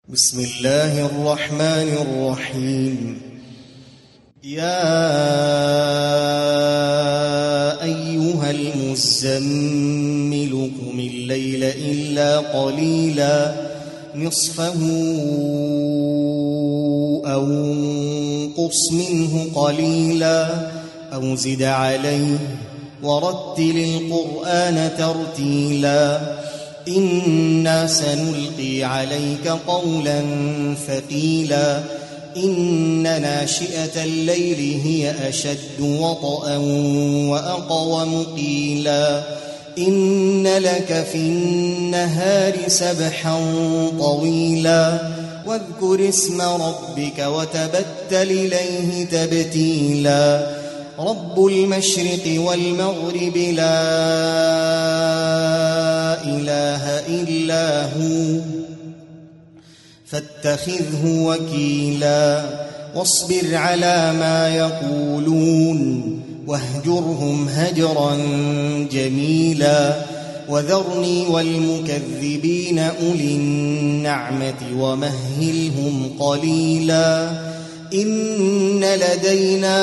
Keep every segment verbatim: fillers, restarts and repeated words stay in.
بسم الله الرحمن الرحيم. يا أيها المزمل قم الليل إلا قليلا نصفه أو انقص منه قليلا أو زد عليه ورتل القرآن ترتيلا إنا سنلقي عليك قولا ثقيلا إن ناشئة الليل هي أشد وطئا وأقوم قيلا إن لك في النهار سبحا طويلا واذكر اسم ربك وتبتل إليه تبتيلا رب المشرق والمغرب لا إله إلا هو فاتخذه وكيلا واصبر على ما يقولون واهجرهم هجرا جميلا وذرني والمكذبين أولي النعمة ومهلهم قليلا إن لدينا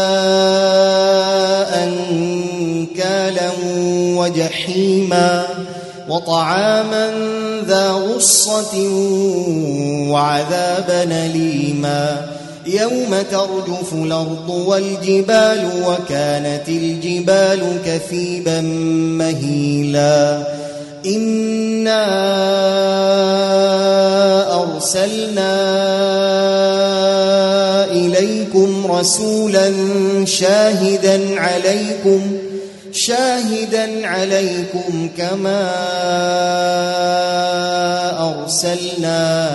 أنكالا وجحيما وطعاما ذا غصة وعذابا أليما يوم ترجف الأرض والجبال وكانت الجبال كثيبا مهيلا إنا أرسلنا إليكم رسولا شاهدا عليكم شاهدا عليكم كما أرسلنا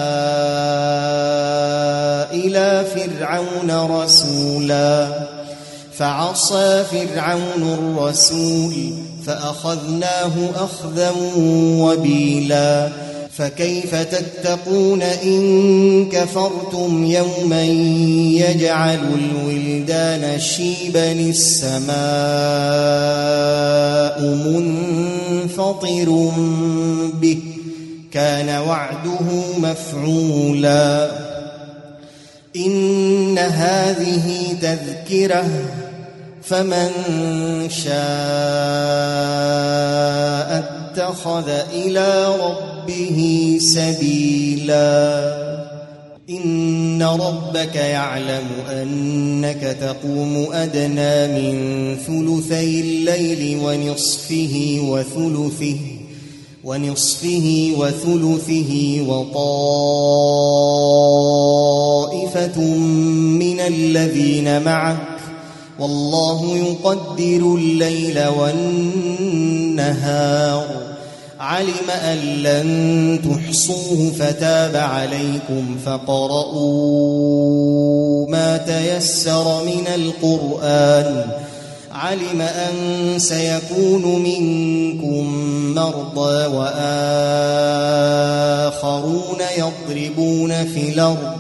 إلى فرعون رسولا فعصى فرعون الرسول فأخذناه أخذا وبيلا فكيف تتقون إن كفرتم يوما يجعل الولدان شيبا السماء منفطر به كان وعده مفعولا إن هذه تذكرة فمن شاء اتخذ إلى ربه سبيلا إن ربك يعلم أنك تقوم أدنى من ثلثي الليل ونصفه وثلثه ونصفه وثلثه وطائفة من الذين معك والله يقدر الليل والنهار علم أن لن تحصوه فتاب عليكم فاقرؤوا ما تيسر من القرآن علم أن سيكون منكم مرضى وآخرون يضربون في الأرض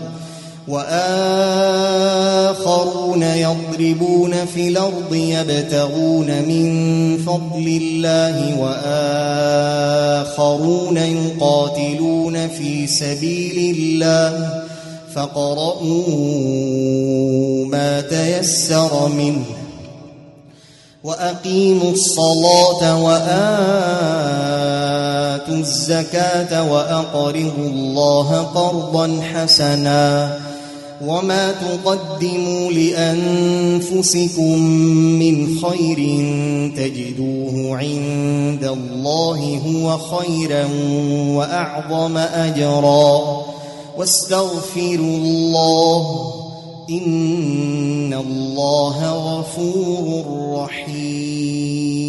وآخرون يضربون في الأرض يبتغون من فضل الله وآخرون يقاتلون في سبيل الله فاقرؤوا ما تيسر منه وأقيموا الصلاة وآتوا الزكاة وأقرضوا الله قرضا حسنا وما تقدموا لأنفسكم من خير تجدوه عند الله هو خيرا وأعظم أجرا واستغفروا الله إن الله غفور رحيم.